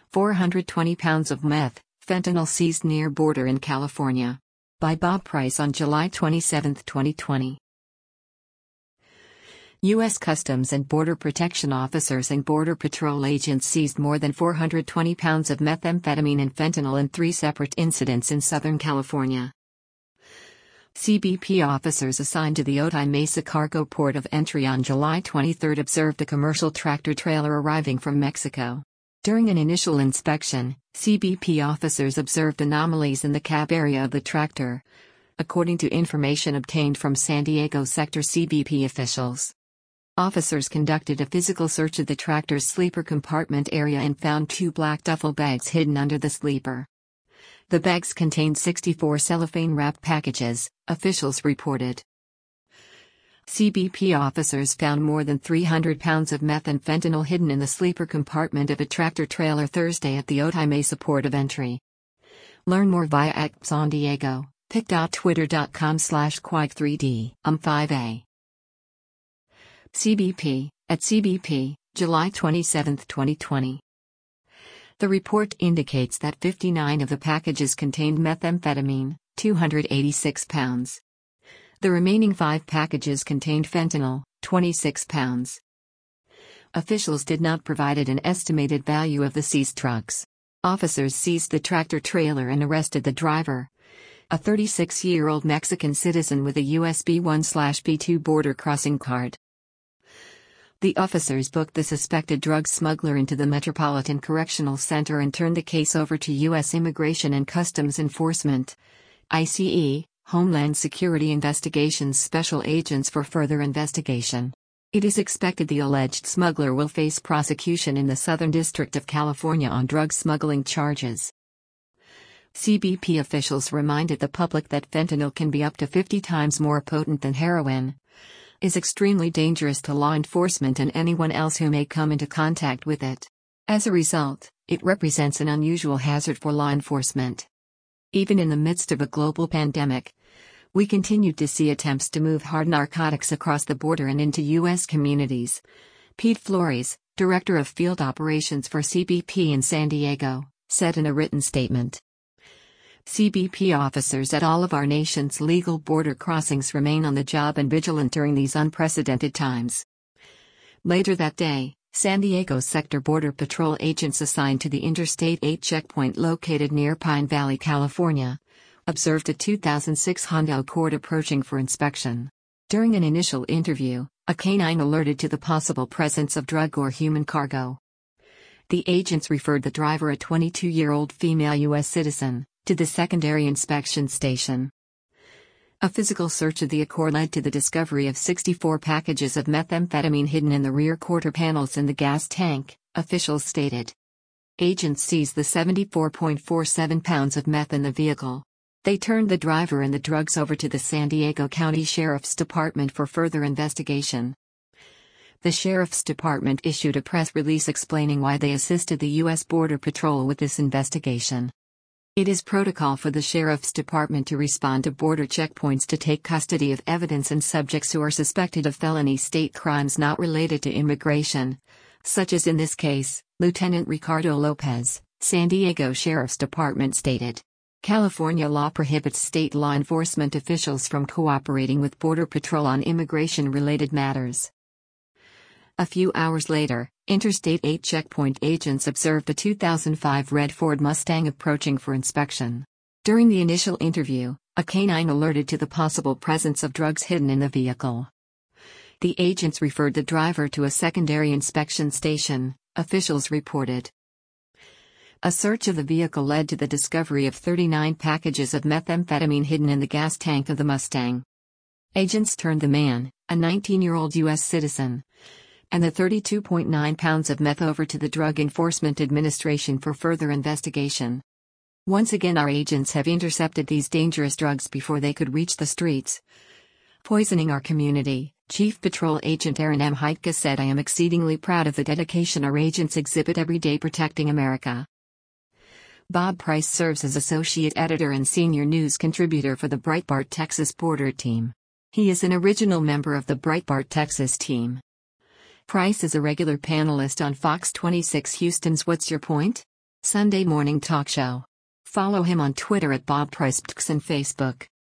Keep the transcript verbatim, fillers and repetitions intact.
four hundred twenty pounds of meth, fentanyl seized near border in California. By Bob Price on July twenty-seventh, twenty twenty. U S Customs and Border Protection officers and Border Patrol agents seized more than four hundred twenty pounds of methamphetamine and fentanyl in three separate incidents in Southern California. C B P officers assigned to the Otay Mesa Cargo Port of Entry on July twenty-third observed a commercial tractor-trailer arriving from Mexico. During an initial inspection, C B P officers observed anomalies in the cab area of the tractor, according to information obtained from San Diego Sector C B P officials. Officers conducted a physical search of the tractor's sleeper compartment area and found two black duffel bags hidden under the sleeper. The bags contained sixty-four cellophane-wrapped packages, officials reported. C B P officers found more than three hundred pounds of meth and fentanyl hidden in the sleeper compartment of a tractor-trailer Thursday at the Otay Mesa Port of Entry. Learn more via at San Diego, pic.twitter.com slash quag3d um five a. C B P, at C B P, July twenty-seventh, twenty twenty. The report indicates that fifty-nine of the packages contained methamphetamine, two hundred eighty-six pounds. The remaining five packages contained fentanyl, twenty-six pounds. Officials did not provide an estimated value of the seized drugs. Officers seized the tractor-trailer and arrested the driver, a thirty-six-year-old Mexican citizen with a U S B one B two border crossing card. The officers booked the suspected drug smuggler into the Metropolitan Correctional Center and turned the case over to U S Immigration and Customs Enforcement, I C E, Homeland Security Investigations Special Agents for further investigation. It is expected the alleged smuggler will face prosecution in the Southern District of California on drug smuggling charges. C B P officials reminded the public that fentanyl can be up to fifty times more potent than heroin, is extremely dangerous to law enforcement and anyone else who may come into contact with it. As a result, it represents an unusual hazard for law enforcement. Even in the midst of a global pandemic, we continued to see attempts to move hard narcotics across the border and into U S communities. Pete Flores, director of field operations for C B P in San Diego, said in a written statement. C B P officers at all of our nation's legal border crossings remain on the job and vigilant during these unprecedented times. Later that day, San Diego Sector Border Patrol agents assigned to the Interstate eight checkpoint located near Pine Valley, California, observed a two thousand six Honda Accord approaching for inspection. During an initial interview, a canine alerted to the possible presence of drug or human cargo. The agents referred the driver, a twenty-two-year-old female U S citizen, to the secondary inspection station. A physical search of the Accord led to the discovery of sixty-four packages of methamphetamine hidden in the rear quarter panels in the gas tank, officials stated. Agents seized the seventy-four point four seven pounds of meth in the vehicle. They turned the driver and the drugs over to the San Diego County Sheriff's Department for further investigation. The Sheriff's Department issued a press release explaining why they assisted the U S Border Patrol with this investigation. It is protocol for the Sheriff's Department to respond to border checkpoints to take custody of evidence and subjects who are suspected of felony state crimes not related to immigration, such as in this case, Lieutenant Ricardo Lopez, San Diego Sheriff's Department stated. California law prohibits state law enforcement officials from cooperating with Border Patrol on immigration-related matters. A few hours later, Interstate eight checkpoint agents observed a two thousand five red Ford Mustang approaching for inspection. During the initial interview, a canine alerted to the possible presence of drugs hidden in the vehicle. The agents referred the driver to a secondary inspection station, officials reported. A search of the vehicle led to the discovery of thirty-nine packages of methamphetamine hidden in the gas tank of the Mustang. Agents turned the man, a nineteen-year-old U S citizen, and the thirty-two point nine pounds of meth over to the Drug Enforcement Administration for further investigation. Once again, our agents have intercepted these dangerous drugs before they could reach the streets, poisoning our community, Chief Patrol Agent Aaron M. Heitka said. I am exceedingly proud of the dedication our agents exhibit every day protecting America. Bob Price serves as Associate Editor and Senior News Contributor for the Breitbart Texas Border Team. He is an original member of the Breitbart Texas team. Price is a regular panelist on Fox twenty-six Houston's What's Your Point? Sunday Morning Talk Show. Follow him on Twitter at Bob Prospects and Facebook.